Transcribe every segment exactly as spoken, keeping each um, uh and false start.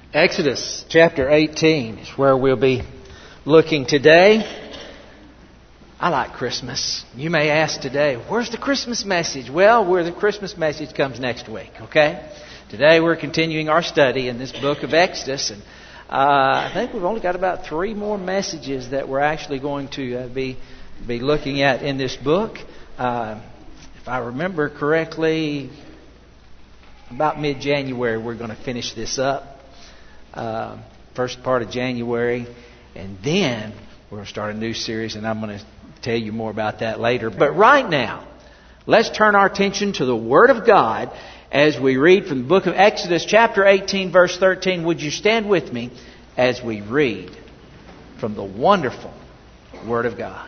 Exodus chapter eighteen is where we'll be looking today. I like Christmas. You may ask today, where's the Christmas message? Well, where the Christmas message comes next week, okay? Today we're continuing our study in this book of Exodus, and uh, I think we've only got about three more messages that we're actually going to uh, be be looking at in this book. Uh, if I remember correctly, about mid-January we're going to finish this up. Uh, first part of January, and then we're going to start a new series, and I'm going to tell you more about that later. But right now, let's turn our attention to the Word of God as we read from the book of Exodus chapter eighteen, verse thirteen. Would you stand with me as we read from the wonderful Word of God?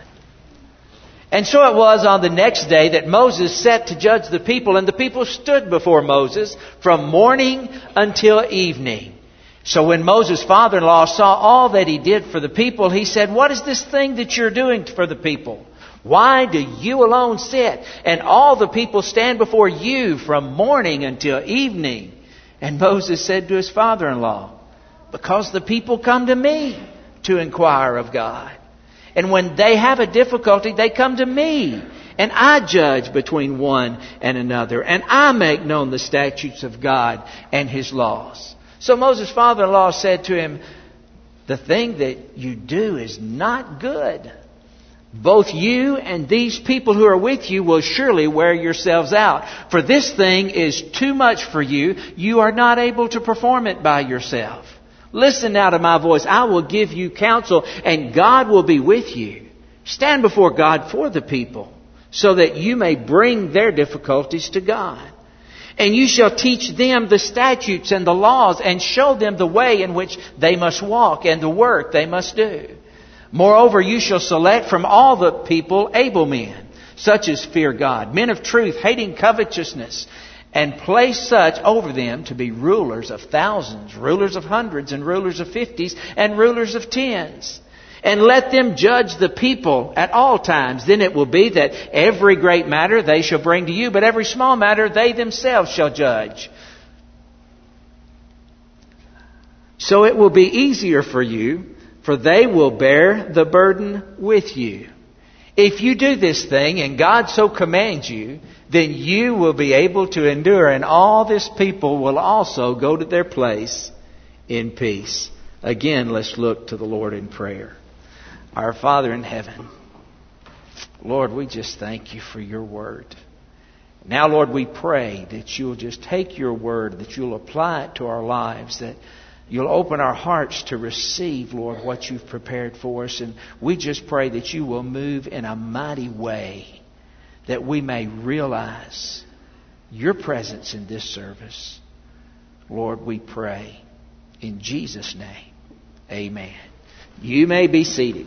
And so it was on the next day that Moses set to judge the people, and the people stood before Moses from morning until evening. So when Moses' father-in-law saw all that he did for the people, he said, "What is this thing that you're doing for the people? Why do you alone sit, and all the people stand before you from morning until evening?" And Moses said to his father-in-law, "Because the people come to me to inquire of God. And when they have a difficulty, they come to me, and I judge between one and another, and I make known the statutes of God and His laws." So Moses' father-in-law said to him, "The thing that you do is not good. Both you and these people who are with you will surely wear yourselves out. For this thing is too much for you. You are not able to perform it by yourself. Listen now to my voice. I will give you counsel, and God will be with you. Stand before God for the people, so that you may bring their difficulties to God. And you shall teach them the statutes and the laws, and show them the way in which they must walk and the work they must do. Moreover, you shall select from all the people able men, such as fear God, men of truth, hating covetousness, and place such over them to be rulers of thousands, rulers of hundreds, and rulers of fifties, and rulers of tens. And let them judge the people at all times. Then it will be that every great matter they shall bring to you, but every small matter they themselves shall judge. So it will be easier for you, for they will bear the burden with you. If you do this thing, and God so commands you, then you will be able to endure, and all this people will also go to their place in peace." Again, let's look to the Lord in prayer. Our Father in heaven, Lord, we just thank you for your word. Now, Lord, we pray that you'll just take your word, that you'll apply it to our lives, that you'll open our hearts to receive, Lord, what you've prepared for us. And we just pray that you will move in a mighty way, that we may realize your presence in this service. Lord, we pray in Jesus' name. Amen. You may be seated.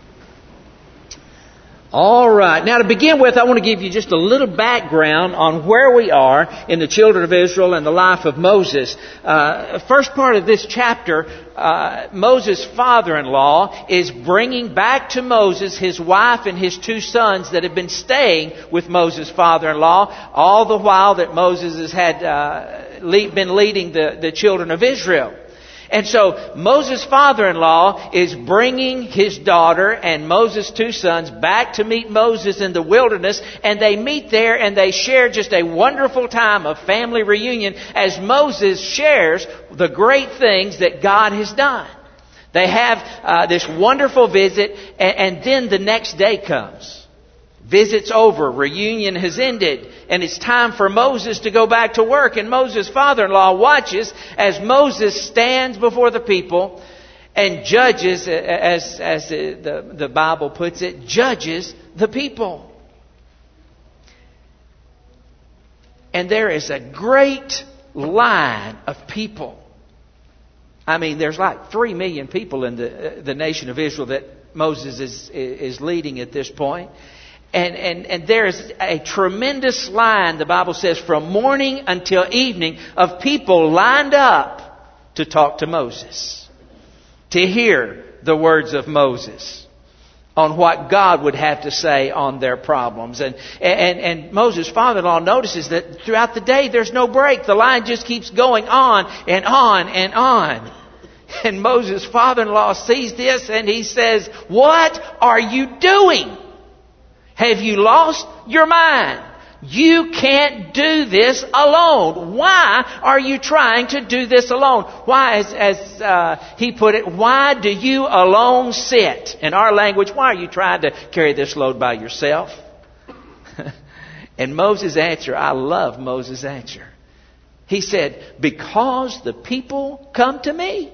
All right. Now to begin with, I want to give you just a little background on where we are in the children of Israel and the life of Moses. Uh, first part of this chapter, uh, Moses' father-in-law is bringing back to Moses his wife and his two sons that have been staying with Moses' father-in-law all the while that Moses has had uh, lead, been leading the, the children of Israel. And so Moses' father-in-law is bringing his daughter and Moses' two sons back to meet Moses in the wilderness. And they meet there and they share just a wonderful time of family reunion as Moses shares the great things that God has done. They have uh, this wonderful visit, and, and then the next day comes. Visit's over, reunion has ended, and it's time for Moses to go back to work. And Moses' father-in-law watches as Moses stands before the people and judges, as, as the, the Bible puts it, judges the people. And there is a great line of people. I mean, there's like three million people in the, the nation of Israel that Moses is, is leading at this point. And, and, and there is a tremendous line, the Bible says, from morning until evening of people lined up to talk to Moses, to hear the words of Moses. on what God would have to say on their problems. And, and, and Moses' father-in-law notices that throughout the day there's no break. The line just keeps going on and on and on. And Moses' father-in-law sees this and he says, "What are you doing? Have you lost your mind? You can't do this alone. Why are you trying to do this alone?" Why, as, as uh, he put it, why do you alone sit? In our language, why are you trying to carry this load by yourself? And Moses' answer, I love Moses' answer. He said, "Because the people come to me."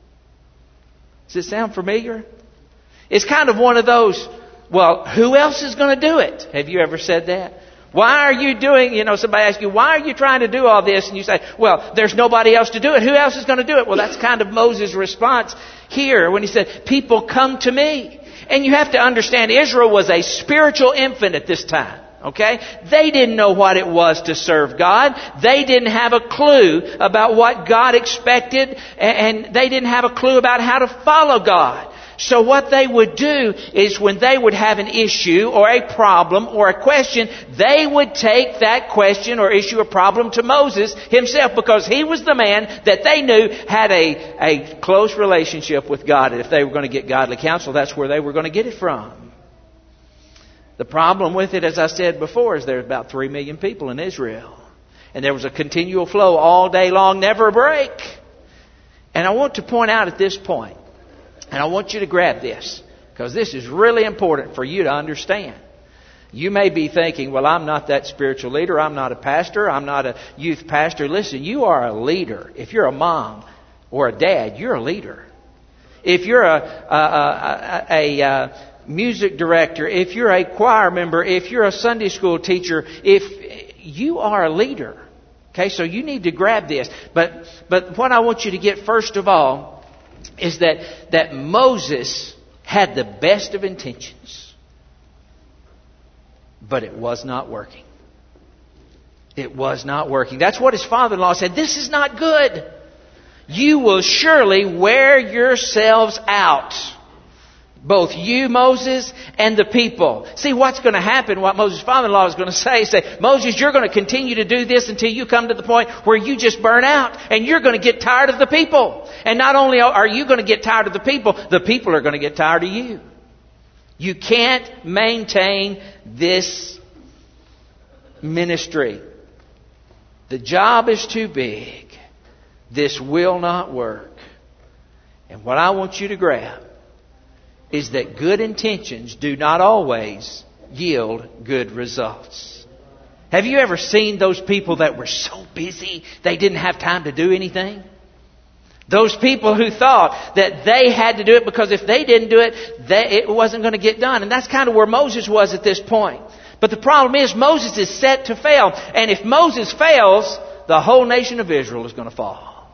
Does it sound familiar? It's kind of one of those, well, who else is going to do it? Have you ever said that? Why are you doing, you know, somebody asks you, why are you trying to do all this? And you say, well, there's nobody else to do it. Who else is going to do it? Well, that's kind of Moses' response here when he said, people come to me. And you have to understand, Israel was a spiritual infant at this time. Okay? They didn't know what it was to serve God. They didn't have a clue about what God expected. And they didn't have a clue about how to follow God. So what they would do is when they would have an issue or a problem or a question, they would take that question or issue or problem to Moses himself, because he was the man that they knew had a, a close relationship with God. And if they were going to get godly counsel, that's where they were going to get it from. The problem with it, as I said before, is there's about three million people in Israel. And there was a continual flow all day long, never a break. And I want to point out at this point, and I want you to grab this, because this is really important for you to understand. You may be thinking, well, I'm not that spiritual leader. I'm not a pastor. I'm not a youth pastor. Listen, you are a leader. If you're a mom or a dad, you're a leader. If you're a, a, a, a, a music director, if you're a choir member, if you're a Sunday school teacher, if you are a leader. Okay, so you need to grab this. But but what I want you to get first of all is that, that Moses had the best of intentions, but it was not working. It was not working. That's what his father-in-law said. This is not good. You will surely wear yourselves out. Both you, Moses, and the people. See, what's going to happen, what Moses' father-in-law is going to say, say, Moses, you're going to continue to do this until you come to the point where you just burn out. And you're going to get tired of the people. And not only are you going to get tired of the people, the people are going to get tired of you. You can't maintain this ministry. The job is too big. This will not work. And what I want you to grab is that good intentions do not always yield good results. Have you ever seen those people that were so busy they didn't have time to do anything? Those people who thought that they had to do it because if they didn't do it, they, it wasn't going to get done. And that's kind of where Moses was at this point. But the problem is Moses is set to fail. And if Moses fails, the whole nation of Israel is going to fall.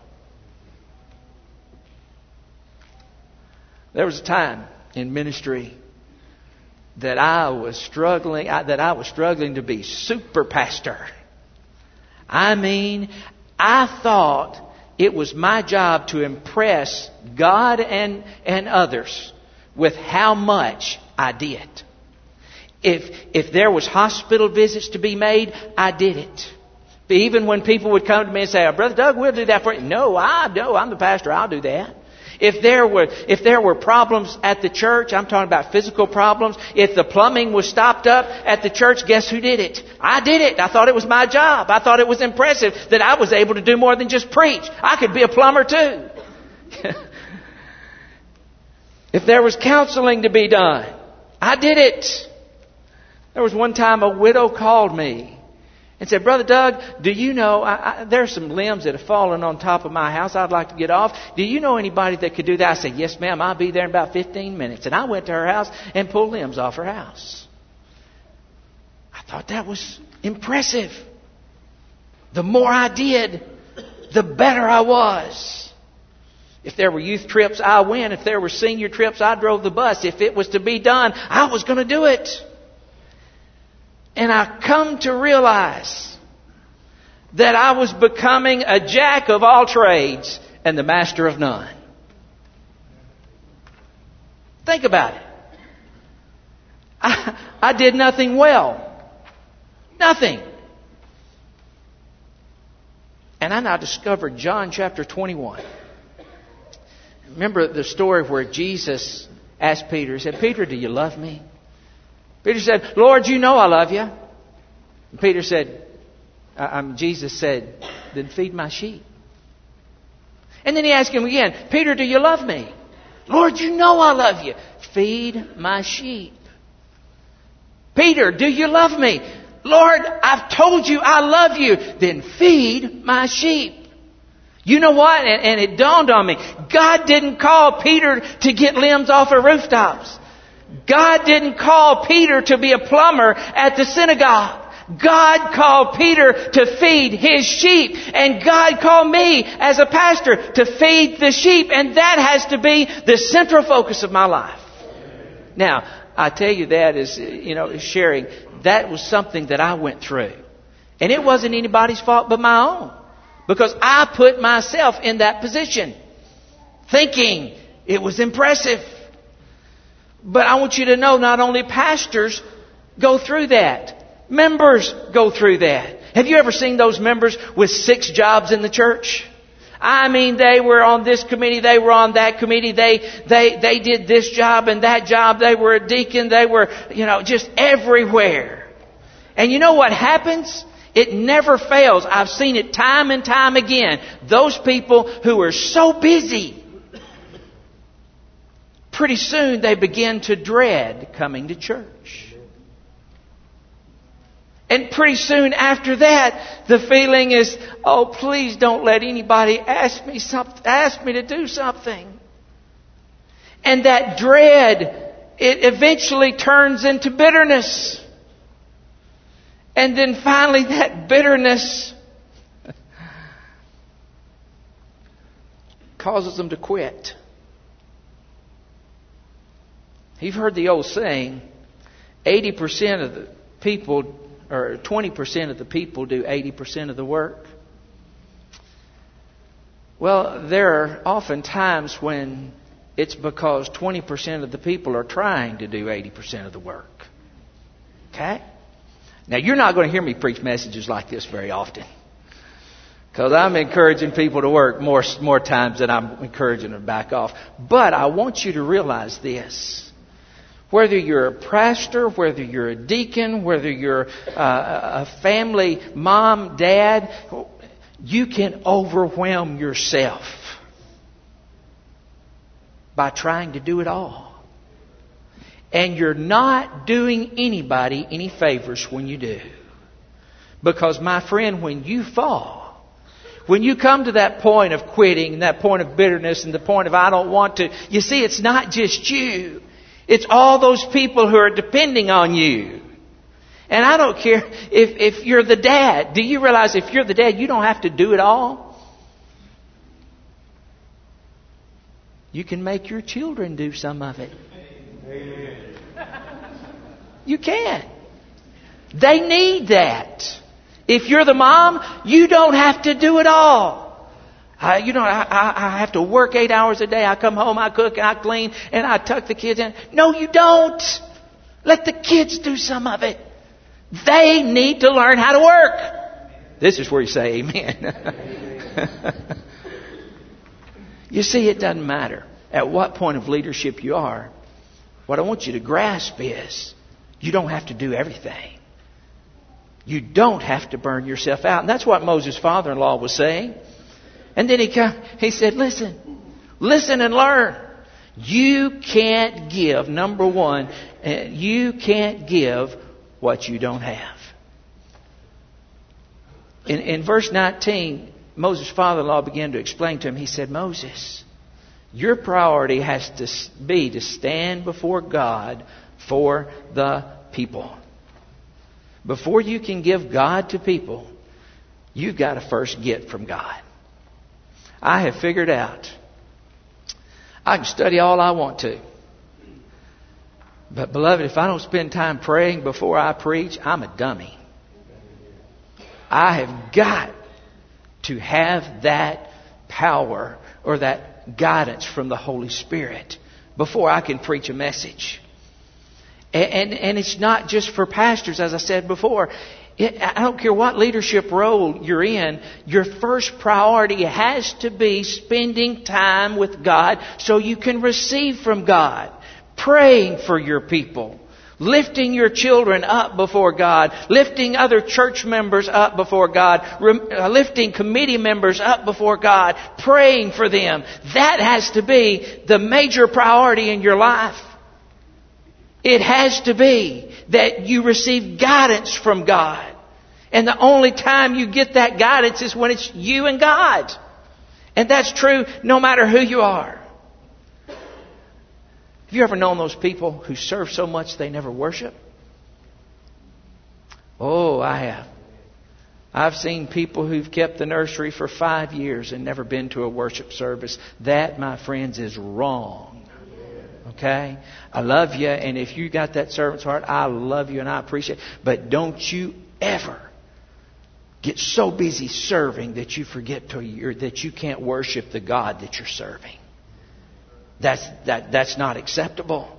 There was a time in ministry that I was struggling, that I was struggling to be super pastor. I mean, I thought it was my job to impress God and, and others with how much I did. If, if there was hospital visits to be made, I did it. But even when people would come to me and say, oh, Brother Doug, we'll do that for you. No, I know, I'm the pastor, I'll do that. If there were if there were problems at the church, I'm talking about physical problems. If the plumbing was stopped up at the church, guess who did it? I did it. I thought it was my job. I thought it was impressive that I was able to do more than just preach. I could be a plumber too. If there was counseling to be done, I did it. There was one time a widow called me and said, Brother Doug, do you know, I, I, there are some limbs that have fallen on top of my house I'd like to get off. Do you know anybody that could do that? I said, yes, ma'am, I'll be there in about fifteen minutes. And I went to her house and pulled limbs off her house. I thought that was impressive. The more I did, the better I was. If there were youth trips, I went. If there were senior trips, I drove the bus. If it was to be done, I was going to do it. And I come to realize that I was becoming a jack of all trades and the master of none. Think about it. I, I did nothing well. Nothing. And I now discovered John chapter twenty-one. Remember the story where Jesus asked Peter, he said, Peter, do you love me? Peter said, Lord, you know I love you. And Peter said, um, Jesus said, then feed my sheep. And then he asked him again, Peter, do you love me? Lord, you know I love you. Feed my sheep. Peter, do you love me? Lord, I've told you I love you. Then feed my sheep. You know what? And, and it dawned on me. God didn't call Peter to get limbs off of rooftops. God didn't call Peter to be a plumber at the synagogue. God called Peter to feed His sheep. And God called me as a pastor to feed the sheep. And that has to be the central focus of my life. Now, I tell you that as, you know, sharing, that was something that I went through. And it wasn't anybody's fault but my own. Because I put myself in that position. Thinking it was impressive. But I want you to know not only pastors go through that. Members go through that. Have you ever seen those members with six jobs in the church? I mean, they were on this committee, they were on that committee, they, they, they did this job and that job, they were a deacon, they were, you know, just everywhere. And you know what happens? It never fails. I've seen it time and time again. Those people who are so busy, pretty soon they begin to dread coming to church. And pretty soon after that, the feeling is, oh, please don't let anybody ask me something, ask me to do something. And that dread, it eventually turns into bitterness. And then finally that bitterness causes them to quit. You've heard the old saying, eighty percent of the people, or twenty percent of the people do eighty percent of the work. Well, there are often times when it's because twenty percent of the people are trying to do eighty percent of the work. Okay? Now, you're not going to hear me preach messages like this very often. Because I'm encouraging people to work more, more times than I'm encouraging them to back off. But I want you to realize this. Whether you're a pastor, whether you're a deacon, whether you're uh, a family mom, dad, you can overwhelm yourself by trying to do it all. And you're not doing anybody any favors when you do. Because, my friend, when you fall, when you come to that point of quitting, and that point of bitterness, and the point of I don't want to, you see, it's not just you. It's all those people who are depending on you. And I don't care if, if you're the dad. Do you realize if you're the dad, you don't have to do it all? You can make your children do some of it. Amen. You can. They need that. If you're the mom, you don't have to do it all. I, you know, I, I, I have to work eight hours a day. I come home, I cook, and I clean, and I tuck the kids in. No, you don't. Let the kids do some of it. They need to learn how to work. This is where you say amen. You see, it doesn't matter at what point of leadership you are. What I want you to grasp is you don't have to do everything. You don't have to burn yourself out. And that's what Moses' father-in-law was saying. And then he come, he said, listen, listen and learn. You can't give, number one, you can't give what you don't have. In, in verse nineteen, Moses' father-in-law began to explain to him. He said, Moses, your priority has to be to stand before God for the people. Before you can give God to people, you've got to first get from God. I have figured out I can study all I want to. But beloved, if I don't spend time praying before I preach, I'm a dummy. I have got to have that power or that guidance from the Holy Spirit before I can preach a message. And, and, and it's not just for pastors, as I said before. It, I don't care what leadership role you're in, your first priority has to be spending time with God so you can receive from God. Praying for your people. Lifting your children up before God. Lifting other church members up before God. Lifting committee members up before God. Praying for them. That has to be the major priority in your life. It has to be that you receive guidance from God. And the only time you get that guidance is when it's you and God. And that's true no matter who you are. Have you ever known those people who serve so much they never worship? Oh, I have. I've seen people who've kept the nursery for five years and never been to a worship service. That, my friends, is wrong. Okay? I love you, and if you got that servant's heart, I love you and I appreciate it. But don't you ever get so busy serving that you forget to your, that you can't worship the God that you're serving. That's that that's not acceptable.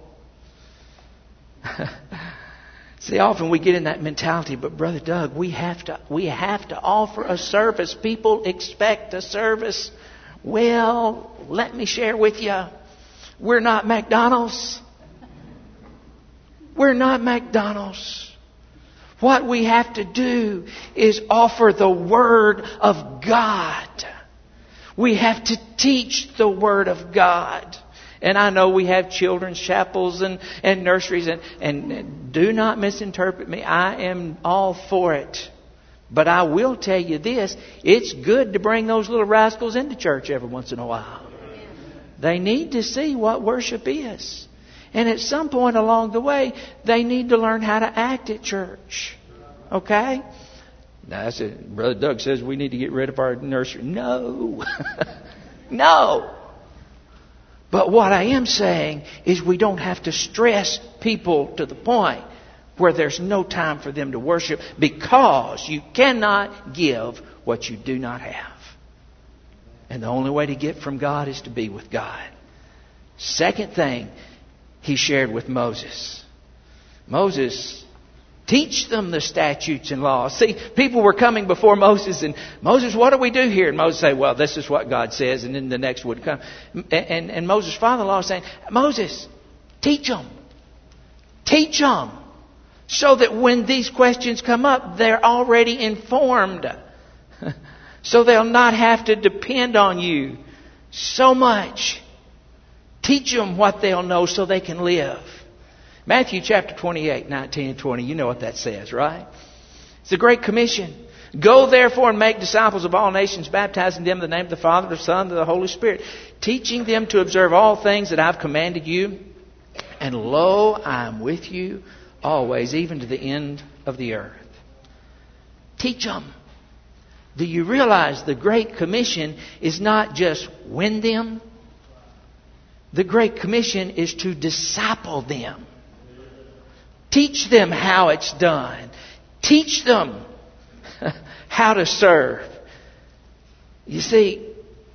See, often we get in that mentality, but Brother Doug, we have to we have to offer a service. People expect a service. Well, let me share with you. We're not McDonald's. We're not McDonald's. What we have to do is offer the Word of God. We have to teach the Word of God. And I know we have children's chapels and, and nurseries. And, and do not misinterpret me. I am all for it. But I will tell you this. It's good to bring those little rascals into church every once in a while. They need to see what worship is. And at some point along the way, they need to learn how to act at church. Okay? Now, that's it. Brother Doug says we need to get rid of our nursery. No. No. But what I am saying is we don't have to stress people to the point where there's no time for them to worship, because you cannot give what you do not have. And the only way to get from God is to be with God. Second thing he shared with Moses. Moses, teach them the statutes and laws. See, people were coming before Moses and, Moses, what do we do here? And Moses say, well, this is what God says. And then the next would come. And, and, and Moses' father-in-law is saying, Moses, teach them. Teach them. So that when these questions come up, they're already informed. So they'll not have to depend on you so much. Teach them what they'll know so they can live. Matthew chapter twenty-eight, nineteen and twenty. You know what that says, right? It's the Great Commission. Go therefore and make disciples of all nations, baptizing them in the name of the Father, the Son, and the Holy Spirit, teaching them to observe all things that I've commanded you. And lo, I am with you always, even to the end of the earth. Teach them. Do you realize the Great Commission is not just win them? The Great Commission is to disciple them. Teach them how it's done. Teach them how to serve. You see,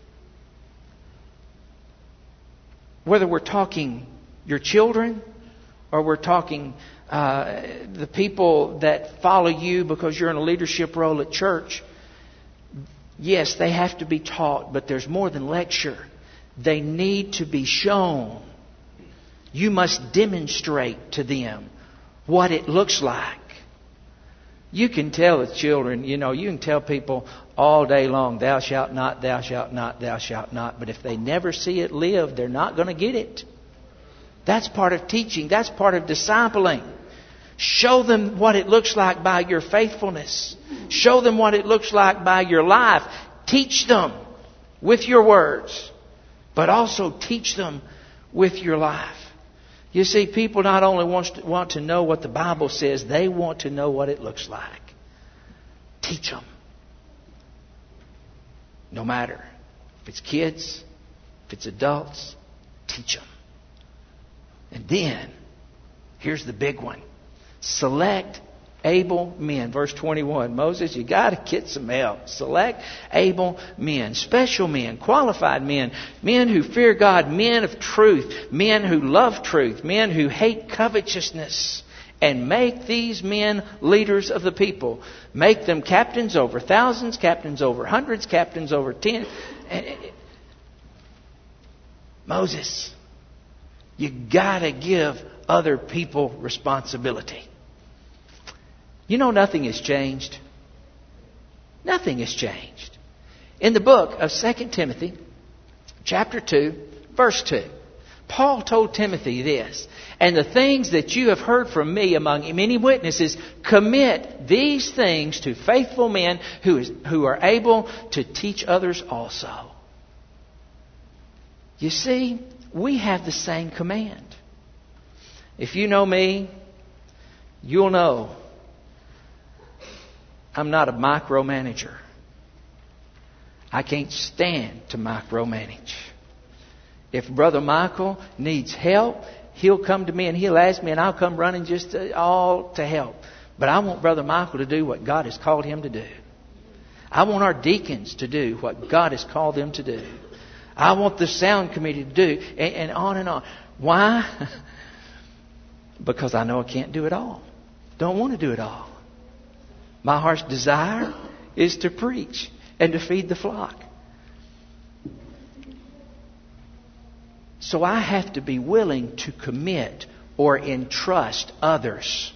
whether we're talking your children or we're talking uh, the people that follow you because you're in a leadership role at church, yes, they have to be taught, but there's more than lecture. They need to be shown. You must demonstrate to them what it looks like. You can tell the children, you know, you can tell people all day long, thou shalt not, thou shalt not, thou shalt not. But if they never see it lived, they're not going to get it. That's part of teaching. That's part of discipling. Show them what it looks like by your faithfulness. Show them what it looks like by your life. Teach them with your words, but also teach them with your life. You see, people not only want to, want to know what the Bible says, they want to know what it looks like. Teach them. No matter if it's kids, if it's adults, teach them. And then, here's the big one. Select Able men. Verse twenty-one. Moses, you got to get some help. Select able men. Special men. Qualified men. Men who fear God. Men of truth. Men who love truth. Men who hate covetousness. And make these men leaders of the people. Make them captains over thousands, captains over hundreds, captains over ten. Moses, you got to give other people responsibility. You know, nothing has changed. Nothing has changed. In the book of Second Timothy, chapter two, verse two, Paul told Timothy this, and the things that you have heard from me among many witnesses, commit these things to faithful men who, is, who are able to teach others also. You see, we have the same command. If you know me, you'll know I'm not a micromanager. I can't stand to micromanage. If Brother Michael needs help, he'll come to me and he'll ask me, and I'll come running just to, all to help. But I want Brother Michael to do what God has called him to do. I want our deacons to do what God has called them to do. I want the sound committee to do, and, and on and on. Why? Because I know I can't do it all. Don't want to do it all. My heart's desire is to preach and to feed the flock. So I have to be willing to commit or entrust others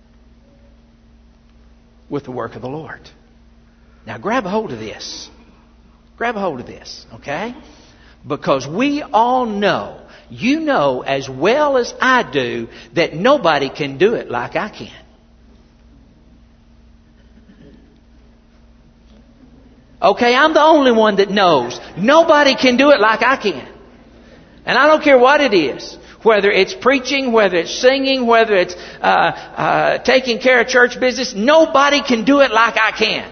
with the work of the Lord. Now grab a hold of this. Grab a hold of this, okay? Because we all know, you know as well as I do, that nobody can do it like I can. Okay, I'm the only one that knows. Nobody can do it like I can. And I don't care what it is. Whether it's preaching, whether it's singing, whether it's uh, uh, taking care of church business. Nobody can do it like I can.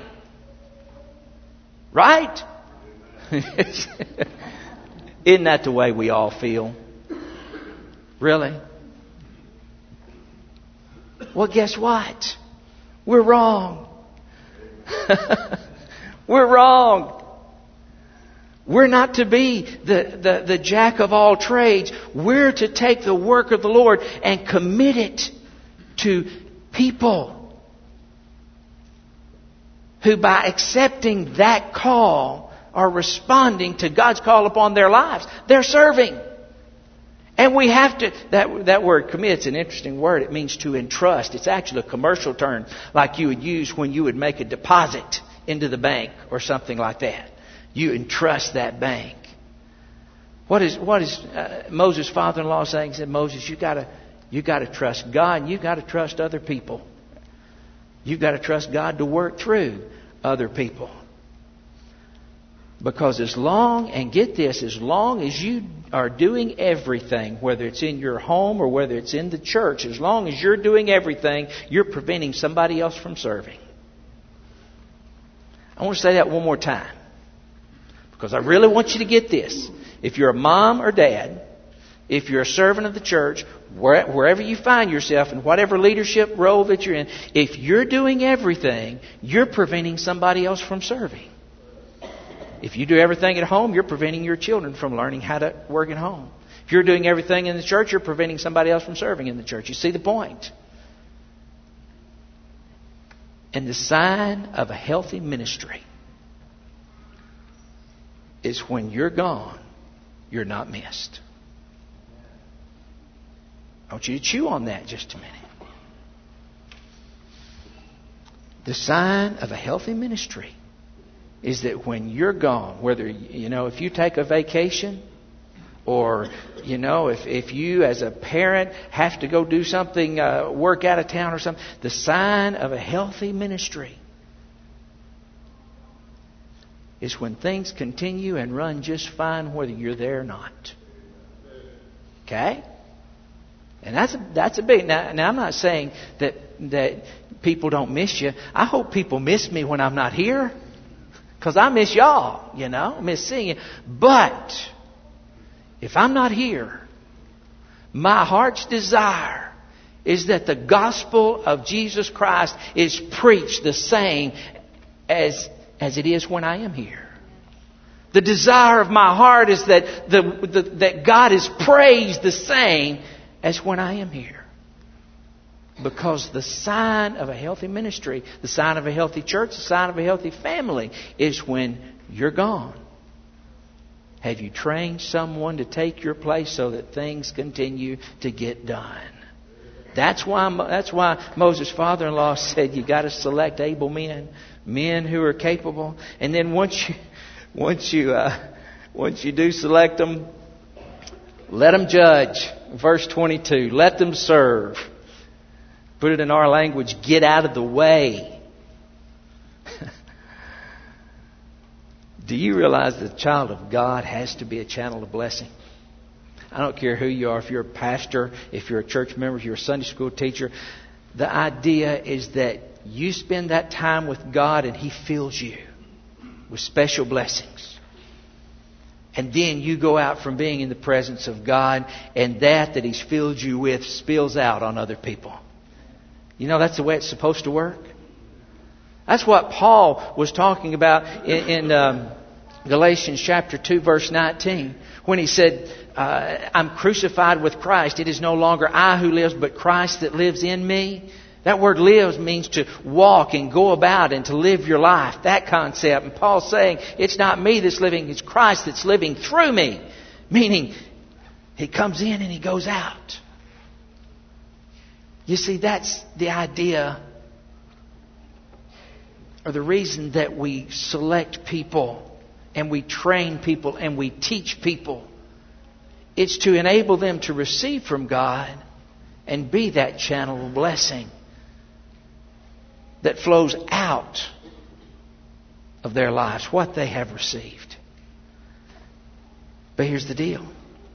Right? Isn't that the way we all feel? Really? Well, guess what? We're wrong. We're wrong. We're not to be the, the, the jack of all trades. We're to take the work of the Lord and commit it to people who, by accepting that call, are responding to God's call upon their lives. They're serving. And we have to, that, that word commit's an interesting word. It means to entrust. It's actually a commercial term like you would use when you would make a deposit into the bank or something like that. You entrust that bank. What is what is uh, Moses' father-in-law saying? He said, Moses, you gotta you gotta trust God, and you gotta trust other people. You've got to trust God to work through other people. Because as long, and get this, as long as you are doing everything, whether it's in your home or whether it's in the church, as long as you're doing everything, you're preventing somebody else from serving. I want to say that one more time, because I really want you to get this. If you're a mom or dad, if you're a servant of the church, wherever you find yourself, in whatever leadership role that you're in, if you're doing everything, you're preventing somebody else from serving. If you do everything at home, you're preventing your children from learning how to work at home. If you're doing everything in the church, you're preventing somebody else from serving in the church. You see the point? And the sign of a healthy ministry is when you're gone, you're not missed. I want you to chew on that just a minute. The sign of a healthy ministry is that when you're gone, whether, you know, if you take a vacation, or, you know, if, if you as a parent have to go do something, uh, work out of town or something, the sign of a healthy ministry is when things continue and run just fine whether you're there or not. Okay? And that's a, that's a big... Now, now, I'm not saying that that people don't miss you. I hope people miss me when I'm not here, because I miss y'all, you know. I miss seeing you. But if I'm not here, my heart's desire is that the gospel of Jesus Christ is preached the same as, as it is when I am here. The desire of my heart is that, the, the, that God is praised the same as when I am here. Because the sign of a healthy ministry, the sign of a healthy church, the sign of a healthy family is when you're gone. Have you trained someone to take your place so that things continue to get done? That's why, that's why Moses' father-in-law said you got to select able men, men who are capable. And then once you, once you, uh, once you do select them, let them judge. Verse twenty-two, let them serve. Put it in our language, get out of the way. Do you realize that the child of God has to be a channel of blessing? I don't care who you are, if you're a pastor, if you're a church member, if you're a Sunday school teacher. The idea is that you spend that time with God and He fills you with special blessings. And then you go out from being in the presence of God, and that that He's filled you with spills out on other people. You know, that's the way it's supposed to work. That's what Paul was talking about in, in um, Galatians chapter two, verse nineteen, when he said, uh, I'm crucified with Christ. It is no longer I who lives, but Christ that lives in me. That word lives means to walk and go about and to live your life. That concept. And Paul's saying, it's not me that's living, it's Christ that's living through me. Meaning, He comes in and He goes out. You see, that's the idea, or the reason that we select people and we train people and we teach people. It's to enable them to receive from God and be that channel of blessing that flows out of their lives, what they have received. But here's the deal.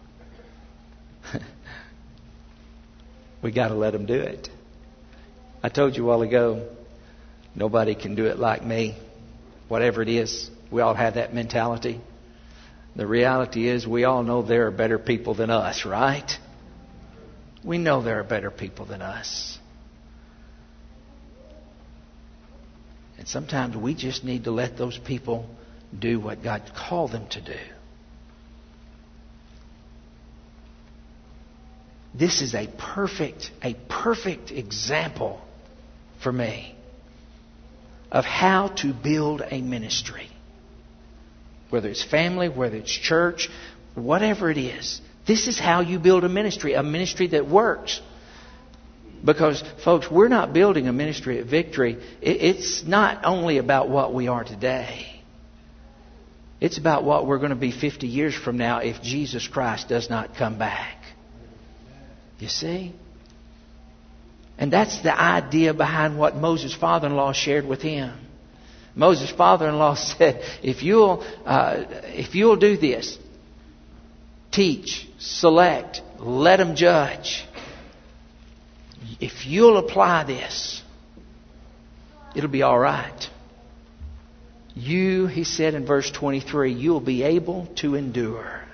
We got to let them do it. I told you a while ago, nobody can do it like me. Whatever it is, we all have that mentality. The reality is we all know there are better people than us, right? We know there are better people than us. And sometimes we just need to let those people do what God called them to do. This is a perfect, a perfect example for me of how to build a ministry. Whether it's family, whether it's church, whatever it is. This is how you build a ministry, a ministry that works. Because, folks, we're not building a ministry at Victory. It's not only about what we are today. It's about what we're going to be fifty years from now if Jesus Christ does not come back. You see? And that's the idea behind what Moses' father-in-law shared with him. Moses' father-in-law said, if you'll, uh, if you'll do this, teach, select, let them judge. If you'll apply this, it'll be all right. You, he said in verse twenty-three, you'll be able to endure.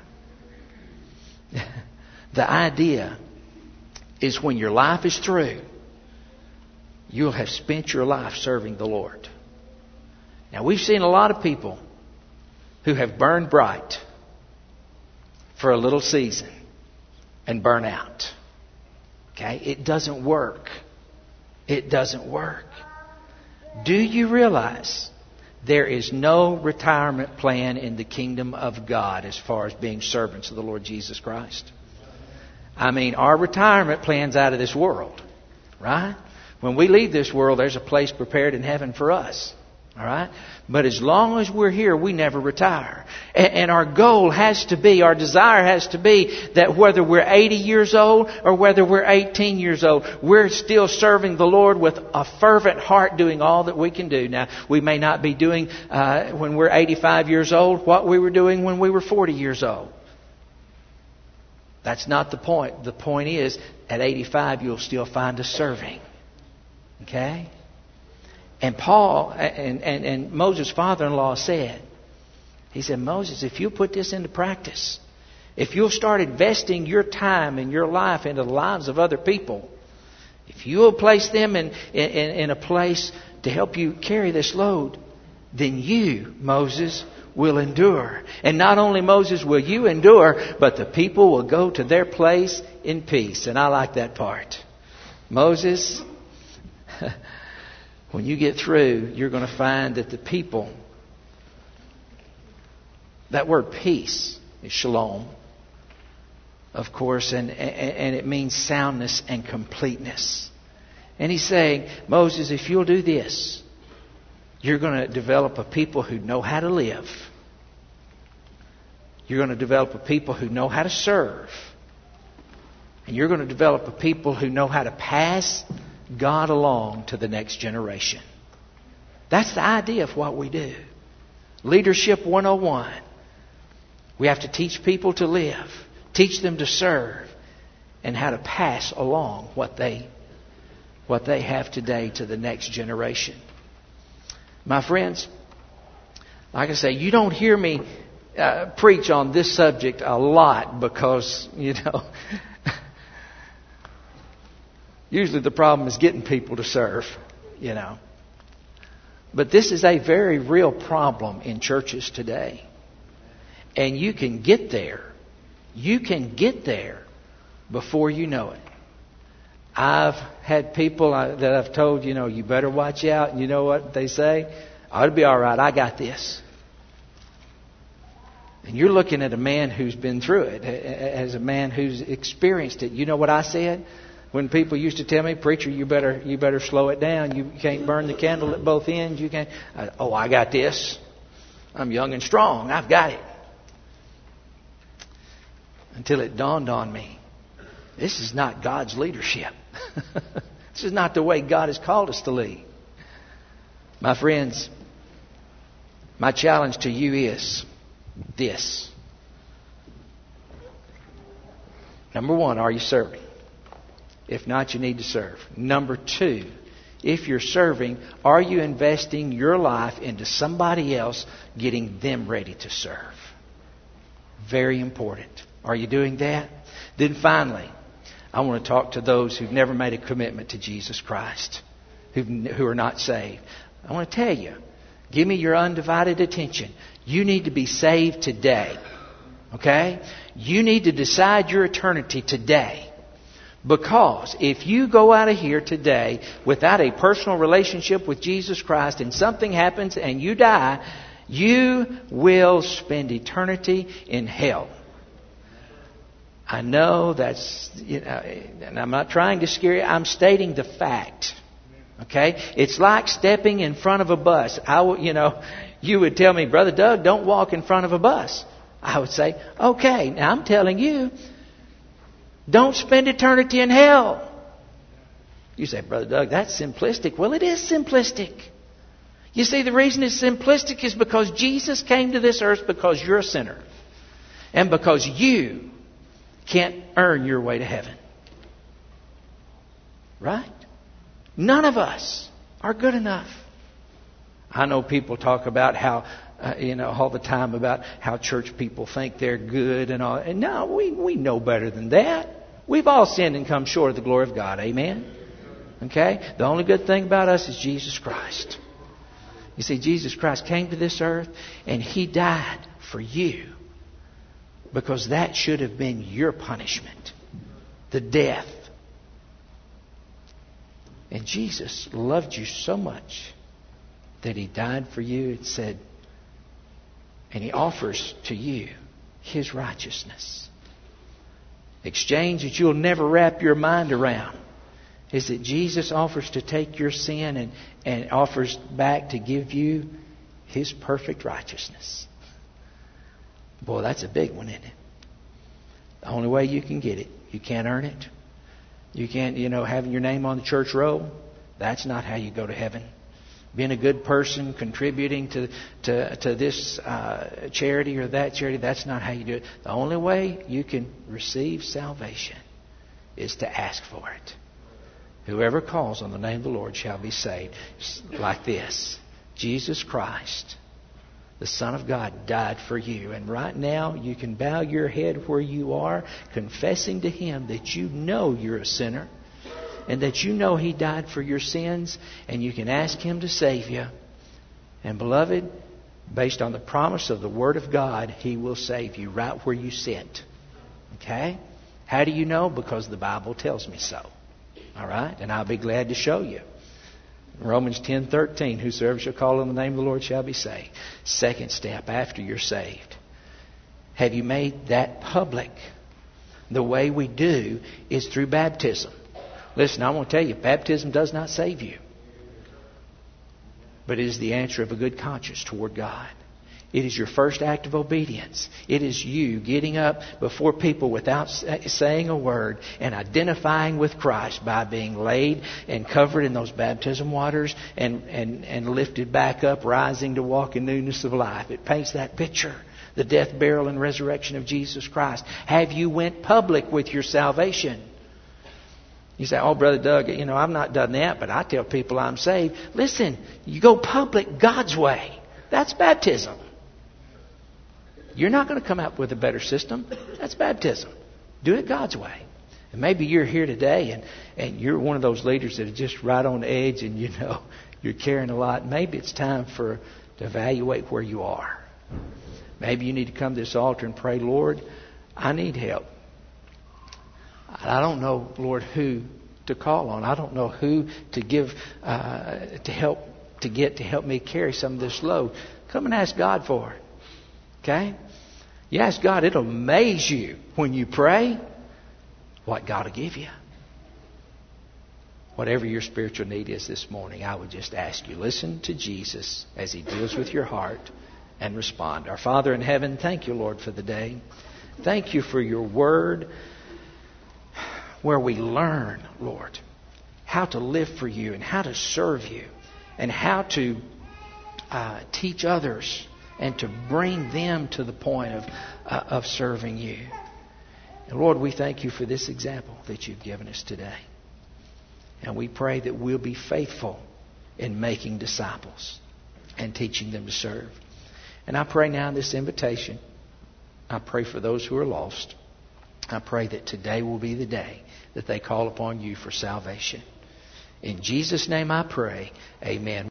The idea is when your life is through, you'll have spent your life serving the Lord. Now, we've seen a lot of people who have burned bright for a little season and burn out. Okay? It doesn't work. It doesn't work. Do you realize there is no retirement plan in the kingdom of God as far as being servants of the Lord Jesus Christ? I mean, our retirement plan's out of this world, right? When we leave this world, there's a place prepared in heaven for us. All right? But as long as we're here, we never retire. And, and our goal has to be, our desire has to be that whether we're eighty years old or whether we're eighteen years old, we're still serving the Lord with a fervent heart, doing all that we can do. Now, we may not be doing, uh, when we're eighty-five years old, what we were doing when we were forty years old. That's not the point. The point is, at eighty-five, you'll still find us serving. Okay? And Paul and, and, and Moses' father-in-law said, he said, Moses, if you put this into practice, if you'll start investing your time and your life into the lives of other people, if you will place them in, in, in a place to help you carry this load, then you, Moses, will endure. And not only Moses will you endure, but the people will go to their place in peace. And I like that part. Moses, when you get through, you're going to find that the people, that word peace is shalom, of course, and, and it means soundness and completeness. And he's saying, Moses, if you'll do this, you're going to develop a people who know how to live. You're going to develop a people who know how to serve. And you're going to develop a people who know how to pass God along to the next generation. That's the idea of what we do. Leadership one oh one. We have to teach people to live, teach them to serve, and how to pass along what they, what they have today to the next generation. My friends, like I say, you don't hear me uh, preach on this subject a lot because, you know, usually the problem is getting people to serve, you know. But this is a very real problem in churches today. And you can get there. You can get there before you know it. I've had people that I've told, you know, you better watch out. And you know what they say? I ought to be all right. I got this. And you're looking at a man who's been through it, as a man who's experienced it. You know what I said? When people used to tell me, preacher, you better you better slow it down. You can't burn the candle at both ends. You can't. I, oh, I got this. I'm young and strong. I've got it. Until it dawned on me, this is not God's leadership. This is not the way God has called us to lead. My friends, my challenge to you is this. Number one, are you serving? If not, you need to serve. Number two, if you're serving, are you investing your life into somebody else, getting them ready to serve? Very important. Are you doing that? Then finally, I want to talk to those who've never made a commitment to Jesus Christ, who who are not saved. I want to tell you, give me your undivided attention. You need to be saved today. Okay? You need to decide your eternity today. Because if you go out of here today without a personal relationship with Jesus Christ and something happens and you die, you will spend eternity in hell. I know that's, you know, and I'm not trying to scare you. I'm stating the fact. Okay? It's like stepping in front of a bus. I, you know, you would tell me, Brother Doug, don't walk in front of a bus. I would say, okay, now I'm telling you, don't spend eternity in hell. You say, Brother Doug, that's simplistic. Well, it is simplistic. You see, the reason it's simplistic is because Jesus came to this earth because you're a sinner. And because you can't earn your way to heaven. Right? None of us are good enough. I know people talk about how, uh, you know, all the time about how church people think they're good and all. And no, we, we know better than that. We've all sinned and come short of the glory of God. Amen? Okay? The only good thing about us is Jesus Christ. You see, Jesus Christ came to this earth and He died for you. Because that should have been your punishment. The death. And Jesus loved you so much that He died for you and said, and He offers to you His righteousness. Exchange that you'll never wrap your mind around is that Jesus offers to take your sin and, and offers back to give you His perfect righteousness. Boy, that's a big one, isn't it? The only way you can get it. You can't earn it. You can't, you know, having your name on the church roll. That's not how you go to heaven. Being a good person, contributing to to, to this uh, charity or that charity, that's not how you do it. The only way you can receive salvation is to ask for it. Whoever calls on the name of the Lord shall be saved. Like this. Jesus Christ, the Son of God, died for you. And right now you can bow your head where you are, confessing to Him that you know you're a sinner. and that you know He died for your sins, and you can ask Him to save you. And beloved, based on the promise of the Word of God, He will save you right where you sit. Okay? How do you know? Because the Bible tells me so. All right? And I'll be glad to show you. Romans ten thirteen, whosoever shall call on the name of the Lord shall be saved. Second step after you're saved. Have you made that public? The way we do is through baptism. Listen, I want to tell you, baptism does not save you. But it is the answer of a good conscience toward God. It is your first act of obedience. It is you getting up before people without saying a word and identifying with Christ by being laid and covered in those baptism waters and, and, and lifted back up, rising to walk in newness of life. It paints that picture. The death, burial, and resurrection of Jesus Christ. Have you went public with your salvation? You say, oh, Brother Doug, you know, I've not done that, but I tell people I'm saved. Listen, you go public God's way. That's baptism. You're not going to come up with a better system. That's baptism. Do it God's way. And maybe you're here today and, and you're one of those leaders that are just right on the edge and, you know, you're carrying a lot. Maybe it's time for to evaluate where you are. Maybe you need to come to this altar and pray, Lord, I need help. I don't know, Lord, who to call on. I don't know who to give uh, to help to get to help me carry some of this load. Come and ask God for it. Okay? You ask God, it'll amaze you when you pray what God will give you. Whatever your spiritual need is this morning, I would just ask you, listen to Jesus as He deals with your heart and respond. Our Father in heaven, thank you, Lord, for the day. Thank you for your word where we learn, Lord, how to live for you and how to serve you and how to uh, teach others and to bring them to the point of, uh, of serving you. And Lord, we thank you for this example that you've given us today. And we pray that we'll be faithful in making disciples and teaching them to serve. And I pray now in this invitation, I pray for those who are lost. I pray that today will be the day that they call upon you for salvation. In Jesus' name I pray, amen.